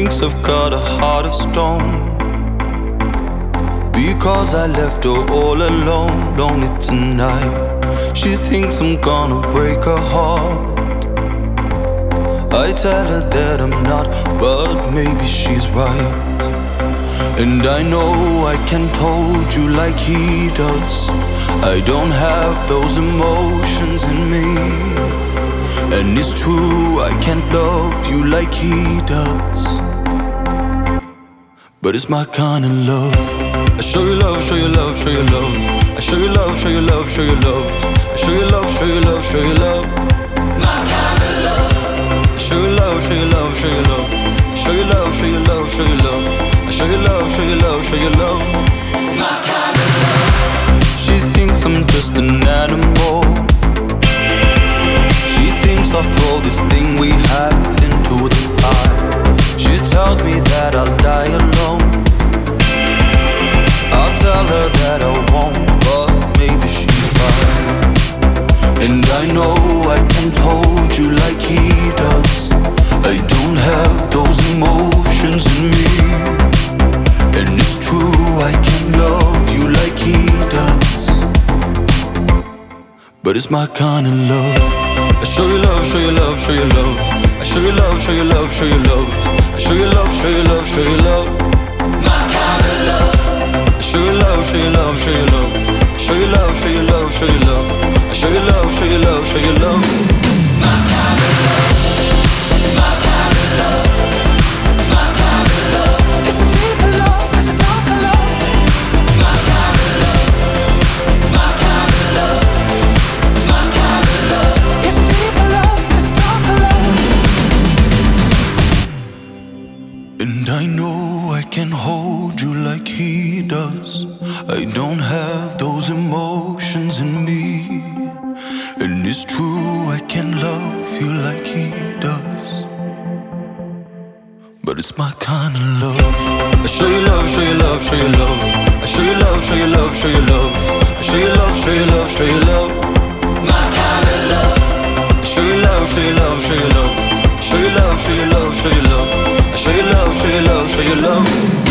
thinks I've got a heart of stone, because I left her all alone, lonely tonight. She thinks I'm gonna break her heart. I tell her that I'm not, but maybe she's right. And I know I can't hold you like he does. I don't have those emotions in me. And it's true, I can't love you like he does. But it's my kind of love. I show you love, show you love, show you love. I show you love, show you love, show you love. I show you love, show you love, show you love. My kind of love. I show you love, show you love, show you love. I show you love, show you love, show you love. I show you love, show you love, show you love. My kind of love. She thinks I'm just an animal. She thinks I'll throw this thing we have into the fire. She tells me that I'll die alone. I'll tell her that I won't, but maybe she's right. And I know I can't hold you like he does. I don't have those emotions in me. And it's true, I can't love you like he does. But it's my kind of love. I show you love, show you love, show you love. I show you love, show you love, show you love. I show you love, show you love, show you love. My kind of love. I show you love, show you love, show you love. I show you love, show you love, show you love. I show you love, show you love, show you love. My kind of love. My kind of love. My kind of love. It's a deeper love, it's a darker love. My kind of love. My kind of love. My kind of love. It's a deeper love, it's a darker love. And I know I can hold you like he does. I don't have those emotions in me. And it's true, I can love you like he does. But it's my kind of love. I show you love, show you love, show you love. I show you love, show you love, show you love. I show you love, show you love, show you love. My kind of love. I show you love, show you love, show you love. I show you love, show you love, show you love. I show you love, show you love, show you love.